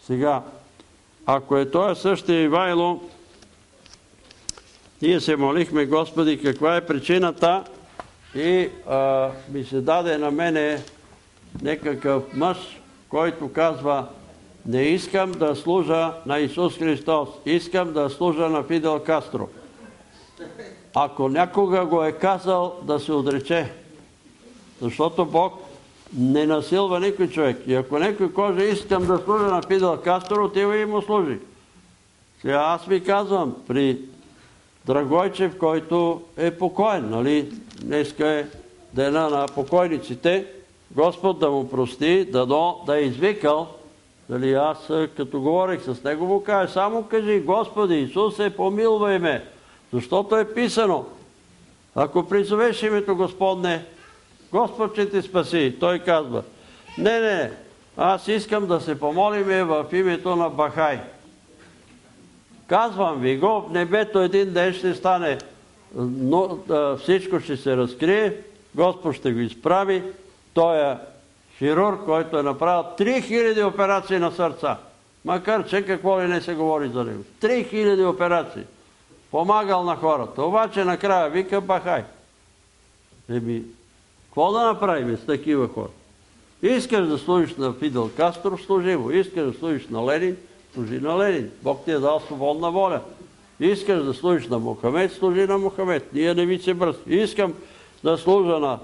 Сега, ако е този същия Ивайло, ние се молихме, Господи, каква е причината, и ми се даде на мене някакъв мъж, който казва: не искам да служа на Исус Христос, искам да служа на Фидел Кастро. Ако някога го е казал, да се отрече. Защото Бог не насилва никой човек. И ако някой каже: искам да служа на Фидел Кастро, отива и му служи. Сега аз ви казвам, при Драгойчев, който е покоен, нали? Днеска е дена на покойниците, Господ да му прости, да е извикал. Дали аз, като говорих с него, му кажа: само кажи: Господи Исусе, помилвай ме. Защото е писано: ако призовеш името Господне, Господ ще ти спаси. Той казва: не, аз искам да се помолиме в името на Бахай. Казвам ви го, в небето един ден ще стане, но всичко ще се разкрие, Господ ще го изправи. Той е хирург, който е направил 3000 операции на сърца. Макар че какво ли не се говори за него. 3000 операции. Помагал на хората. Обаче накрая вика: Бахай. Какво да направим с такива хора? Искаш да служиш на Фидел Кастро, служи му. Искаш да служиш на Ленин, служи на Ленин. Бог ти е дал свободна воля. Искаш да служиш на Мохамед, служи на Мохамед. Ние не ви се бръс. Искам да служа на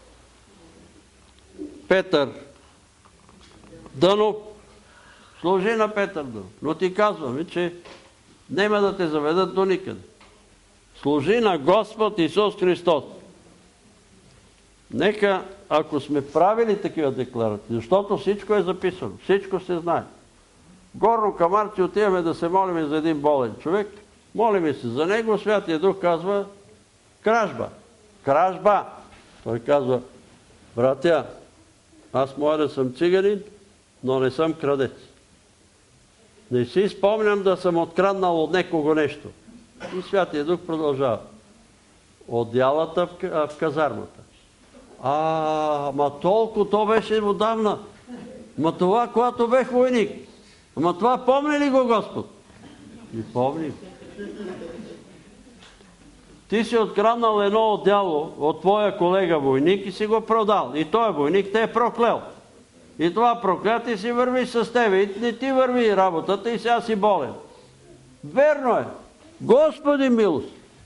Петър Дънов, служи на Петър Дънов. Но ти казваме, че няма да те заведат до никъде. Служи на Господ Исус Христос. Нека, ако сме правили такива декларации, защото всичко е записано, всичко се знае. Горно Камарци отиваме да се молим за един болен човек, молиме се за него, Святия Дух казва: кражба. Кражба! Той казва: братя, аз мога да съм циганин, но не съм крадец. Не си спомням да съм откраднал от некого нещо. И Святия Дух продължава: от дялата в казармата. Ма толкова, то беше отдавна. Ма това, когато бех войник. Ама това помни ли го Господ? И помни. Ти си откраднал едно отдяло от твоя колега войник и си го продал. И той войник те е проклел. И това проклятие си върви с тебе. И не ти върви работата и сега си болен. Верно е. Господи милост.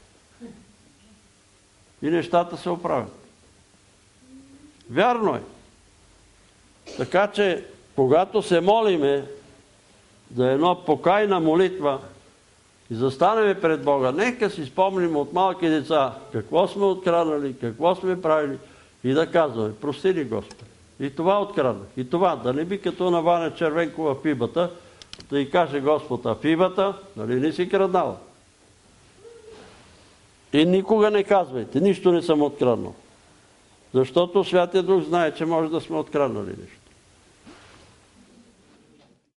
И нещата се оправят. Вярно е. Така че, когато се молиме за едно покайна молитва и застанеме пред Бога, нека си спомним от малки деца какво сме откраднали, какво сме правили и да казваме: прости ни Господ. И това откраднах. И това, да не би като на Ваня Червенкова фибата, да й каже Господ: а фибата, нали не си краднала? И никога не казвайте: нищо не съм откраднал. Защото Святия Дух знае, че може да сме откраднали нещо.